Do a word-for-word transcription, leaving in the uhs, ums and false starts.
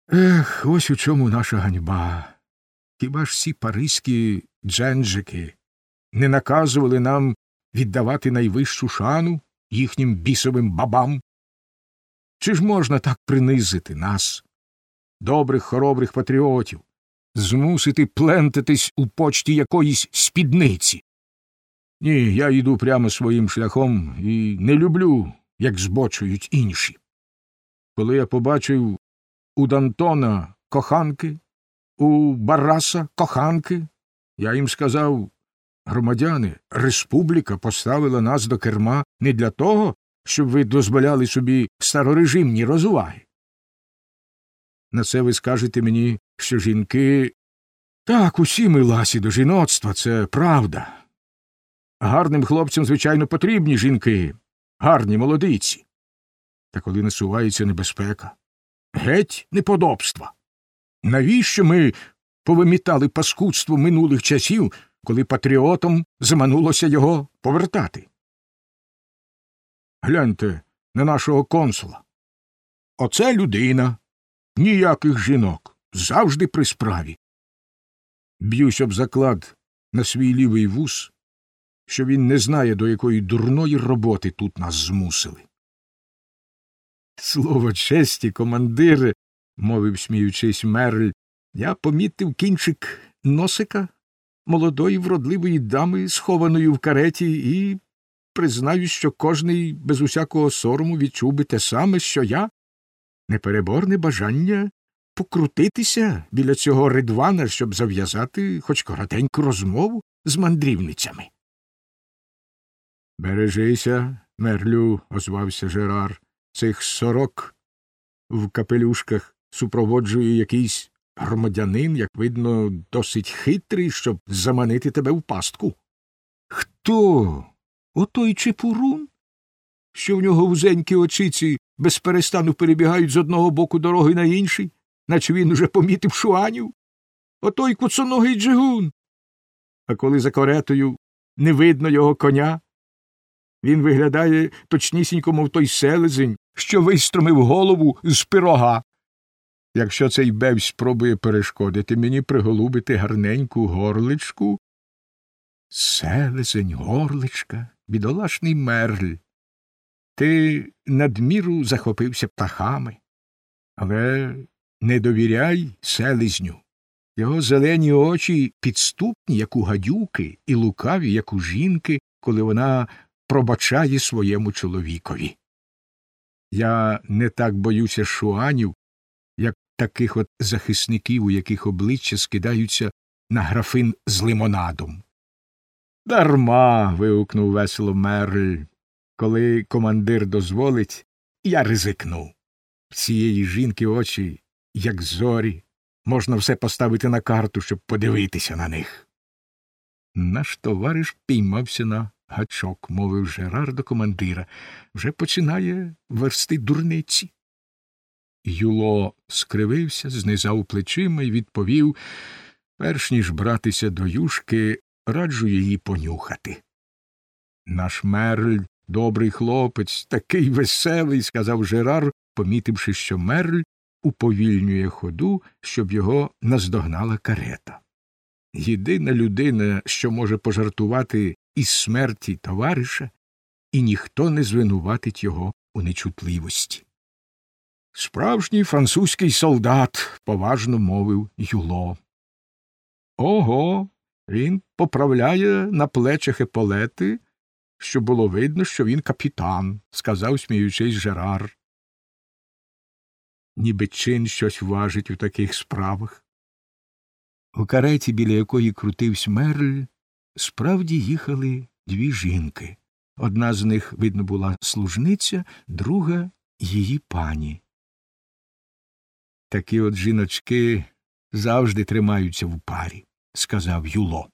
Ех, ось у чому наша ганьба. Хіба ж ці паризькі дженджики не наказували нам віддавати найвищу шану їхнім бісовим бабам? Чи ж можна так принизити нас, добрих хоробрих патріотів, змусити плентатись у почті якоїсь спідниці? Ні, я йду прямо своїм шляхом і не люблю, як збочують інші. Коли я побачив у Д'Антона коханки, у Барраса коханки, я їм сказав: громадяни, республіка поставила нас до керма не для того, щоб ви дозволяли собі старорежимні розваги. На це ви скажете мені, що жінки... Так, усі ми ласі до жіноцтва, це правда. Гарним хлопцям, звичайно, потрібні жінки, гарні молодиці. Та коли насувається небезпека, геть неподобства. Навіщо ми повимітали паскудство минулих часів, коли патріотам заманулося його повертати? Гляньте на нашого консула. Оце людина. Ніяких жінок. Завжди при справі. Б'юсь об заклад на свій лівий вус, що він не знає, до якої дурної роботи тут нас змусили. Слово честі, командире, мовив, сміючись, Мерль, я помітив кінчик носика молодої вродливої дами, схованої в кареті, і признаю, що кожний без усякого сорому відчув би те саме, що я, непереборне бажання покрутитися біля цього ридвана, щоб зав'язати хоч коротеньку розмову з мандрівницями. Бережися, Мерлю, озвався Жерар, цих сорок в капелюшках супроводжує якийсь громадянин, як видно, досить хитрий, щоб заманити тебе в пастку. Хто? Отой чепурун? Що в нього вузенькі очиці безперестану перебігають з одного боку дороги на інший, наче він уже помітив шуанів? Отой куцоногий джигун. А коли за каретою не видно його коня, він виглядає точнісінько, мов той селезень, що виструмив голову з пирога. Якщо цей бевсь спробує перешкодити мені приголубити гарненьку горличку... Селезень, горличка, бідолашний Мерль. Ти надміру захопився птахами, але не довіряй селезню. Його зелені очі підступні, як у гадюки, і лукаві, як у жінки, коли вона пробачає своєму чоловікові. Я не так боюся шуанів, як таких от захисників, у яких обличчя скидаються на графин з лимонадом. Дарма. Вигукнув весело Мерль. Коли командир дозволить, я ризикну. В цієї жінки очі, як зорі, можна все поставити на карту, щоб подивитися на них. Наш товариш піймався на гачок, мовив Жерар до командира. Вже починає версти дурниці. Юло скривився, знизав плечима і відповів: перш ніж братися до юшки, раджу її понюхати. Наш Мерль — добрий хлопець, такий веселий, сказав Жерар, помітивши, що Мерль уповільнює ходу, щоб його наздогнала карета. Єдина людина, що може пожартувати із смерті товариша, і ніхто не звинуватить його у нечутливості. Справжній французький солдат, поважно мовив Юло. Ого, він поправляє на плечах еполети, щоб було видно, що він капітан, сказав, сміючись, Жерар. Ніби чин щось важить у таких справах. У кареті, біля якої крутився Мерль, справді їхали дві жінки. Одна з них, видно, була служниця, друга — її пані. Такі от жіночки завжди тримаються в парі, сказав Юло.